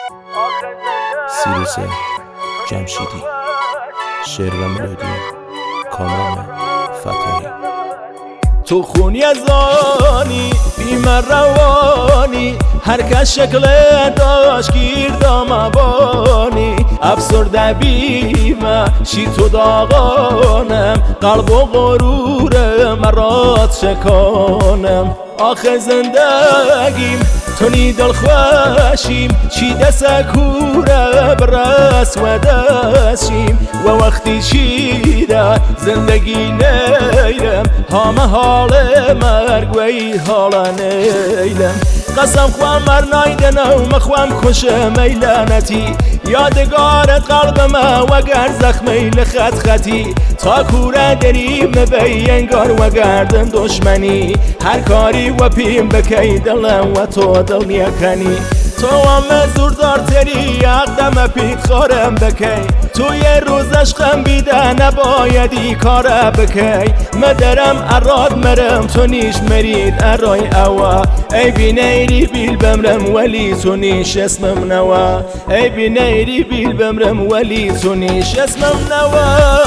سیروس جمشیدی. شعر و ملودی کامران فتایی. تو خونی از آنی بیمار روانی، هر کس شکل داشت گیردام ابانی. افسرده بیمه شی تو داغانم، قلب و غرور مرات شکانم. آخه زندگیم تو نی دل خوشیم، چی دست کوره برس و دستیم. و وقتی چیده زندگی نیرم، همه حال مرگ وی حالا نیلم. قسم خوام مر نایدن و مخوام خوش میلانتی، یادگارت قلبم وگر زخمی لخط خطی. تا کوره دریم نبی انگار و گردن دشمنی، هر کاری و پیم بکی دلم و تو دل نیکنی. تو هم زوردار تری اقدم پیت خارم بکی، تو یه روز عشقم بیده نبایدی کاره بکی. مدرم اراد مرم تو نیش مرید ارای اوا، ای بی نیری بیل بمرم ولی تو نیش اسمم نوا. ای بی نیری بیل بمرم ولی تو نیش اسمم نوا.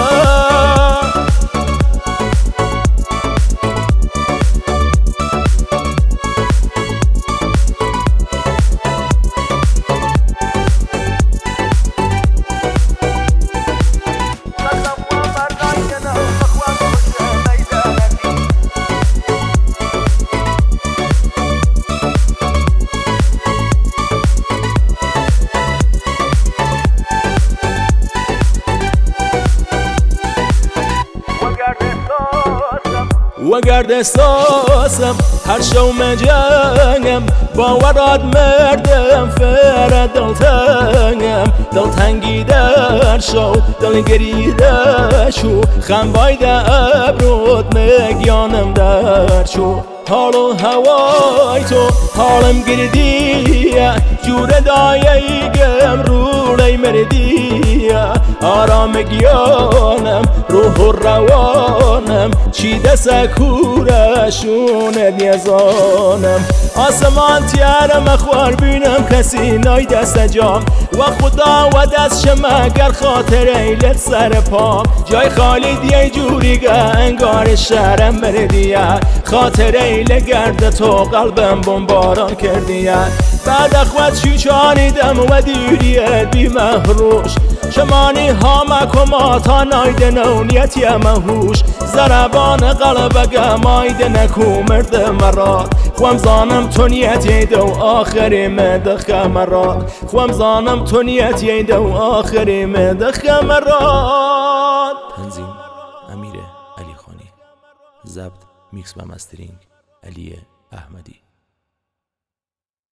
وگرد احساسم هر شو مجنگم، باورات مردم فر دلتنگم. دلتنگی در شو دلگری در شو، خم باید ابرود مگیانم در شو. حال و هوای تو حالم گردیه، جور دایه گم رولی مردیه. آرام گیانم روح و روانم، چی دست کورشون نیزانم. آسمان تیارم خوار بینم کسی نای دست جام، و خدا و دست شما گر خاطر ایلت سر پام. جای خالی دیه جوری گه انگار شهرم بردیه، خاطر ایله گرد تو قلبم بمباران کردیه. بعد اخوت شیچانیدم و دیریت بی محروش، شمانی ها کما تا نایدن و نیتی مهوش. زربان قلبگه مایده نکو مرد مراد، خوام زانم تو نیتی دو آخری مدخه مراد. خوام زانم تو نیتی دو آخری مدخه مراد. تنظیم امیر علی خانی. ضبط میکس و مسترینگ علی احمدی.